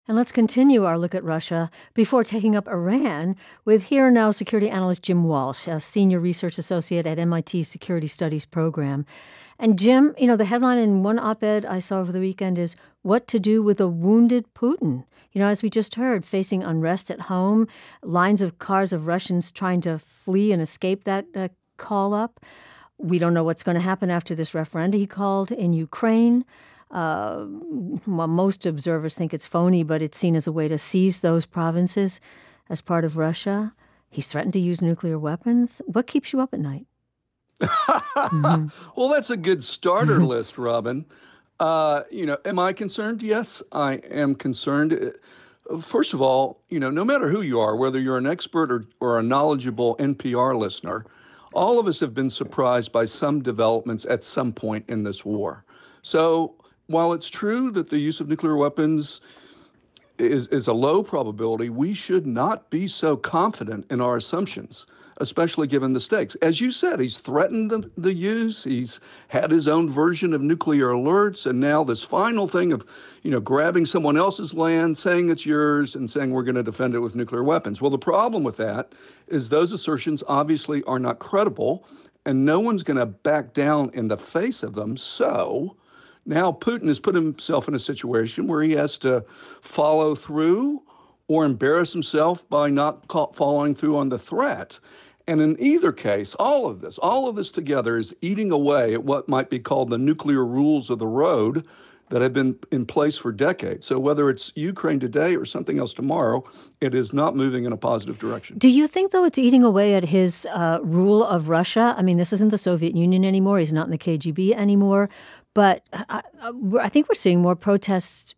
And let's continue our look at Russia before taking up Iran with Here and Now security analyst Jim Walsh, a senior research associate at MIT's Security Studies program. And Jim, the headline in one op-ed I saw over the weekend is What to Do with a Wounded Putin. As we just heard, facing unrest at home, lines of cars of Russians trying to flee and escape that call up. We don't know what's going to happen after this referendum he called in Ukraine. Well, most observers think it's phony, but it's seen as a way to seize those provinces as part of Russia. He's threatened to use nuclear weapons. What keeps you up at night? Mm-hmm. Well, that's a good starter list, Robin. Am I concerned? Yes, I am concerned. First of all, no matter who you are, whether you're an expert or a knowledgeable NPR listener, all of us have been surprised by some developments at some point in this war. So while it's true that the use of nuclear weapons is a low probability, we should not be so confident in our assumptions, especially given the stakes. As you said, he's threatened the use. He's had his own version of nuclear alerts. And now this final thing of, grabbing someone else's land, saying it's yours, and saying we're going to defend it with nuclear weapons. Well, the problem with that is those assertions obviously are not credible, and no one's going to back down in the face of them. So now Putin has put himself in a situation where he has to follow through or embarrass himself by not following through on the threat. And in either case, all of this together is eating away at what might be called the nuclear rules of the road that have been in place for decades. So whether it's Ukraine today or something else tomorrow, it is not moving in a positive direction. Do you think, though, it's eating away at his rule of Russia? I mean, this isn't the Soviet Union anymore. He's not in the KGB anymore. But I think we're seeing more protests,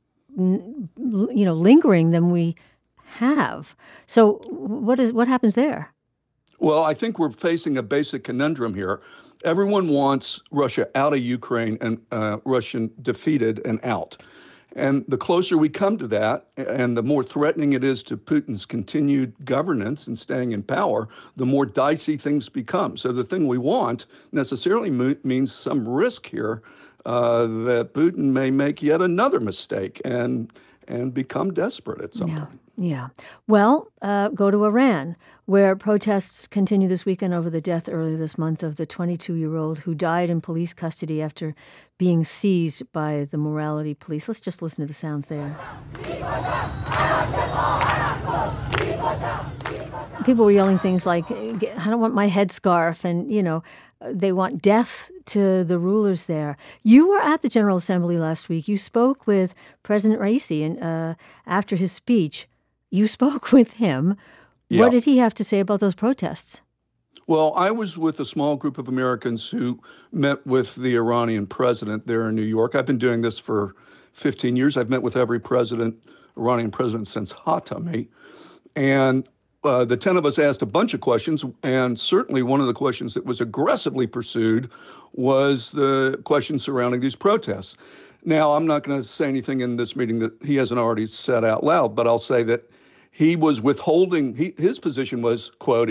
lingering than we have. So what happens there? Well, I think we're facing a basic conundrum here. Everyone wants Russia out of Ukraine and Russian defeated and out. And the closer we come to that, and the more threatening it is to Putin's continued governance and staying in power, the more dicey things become. So the thing we want necessarily means some risk here that Putin may make yet another mistake and become desperate at some point. Yeah. Well, go to Iran, where protests continue this weekend over the death earlier this month of the 22-year-old who died in police custody after being seized by the morality police. Let's just listen to the sounds there. People were yelling things like, I don't want my headscarf, and, they want death to the rulers there. You were at the General Assembly last week. You spoke with President Raisi, and after his speech, you spoke with him. Yeah. What did he have to say about those protests? Well, I was with a small group of Americans who met with the Iranian president there in New York. I've been doing this for 15 years. I've met with every Iranian president since Khatami. And the 10 of us asked a bunch of questions, and certainly one of the questions that was aggressively pursued was the question surrounding these protests. Now, I'm not going to say anything in this meeting that he hasn't already said out loud, but I'll say that he was withholding, his position was, quote,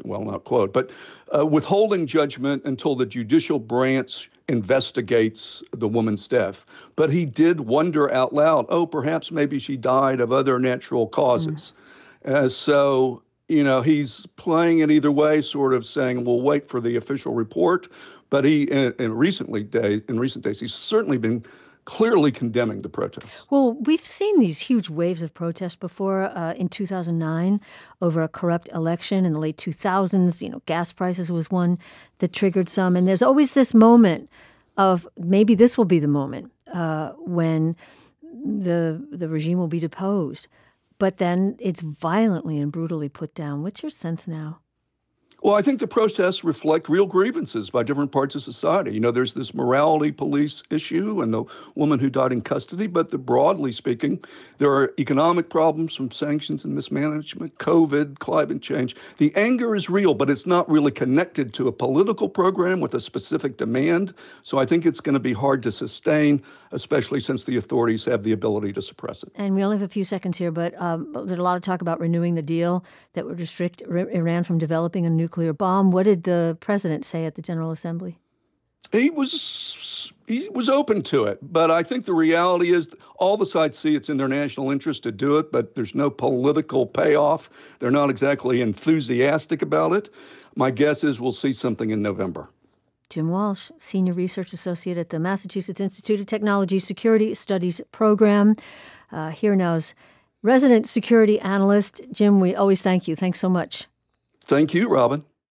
withholding judgment until the judicial branch investigates the woman's death. But he did wonder out loud, perhaps maybe she died of other natural causes. So, he's playing it either way, sort of saying, we'll wait for the official report. But he, in recent days, he's certainly been clearly condemning the protests. Well, we've seen these huge waves of protests before in 2009 over a corrupt election in the late 2000s. Gas prices was one that triggered some. And there's always this moment of maybe this will be the moment when the regime will be deposed. But then it's violently and brutally put down. What's your sense now? Well, I think the protests reflect real grievances by different parts of society. There's this morality police issue and the woman who died in custody, but broadly speaking, there are economic problems from sanctions and mismanagement, COVID, climate change. The anger is real, but it's not really connected to a political program with a specific demand. So I think it's going to be hard to sustain, especially since the authorities have the ability to suppress it. And we only have a few seconds here, but there's a lot of talk about renewing the deal that would restrict Iran from developing a nuclear bomb. What did the president say at the General Assembly? He was open to it, but I think the reality is all the sides see it's in their national interest to do it, but there's no political payoff. They're not exactly enthusiastic about it. My guess is we'll see something in November. Jim Walsh, Senior Research Associate at the Massachusetts Institute of Technology Security Studies Program. Here now's resident security analyst. Jim, we always thank you. Thanks so much. Thank you, Robin.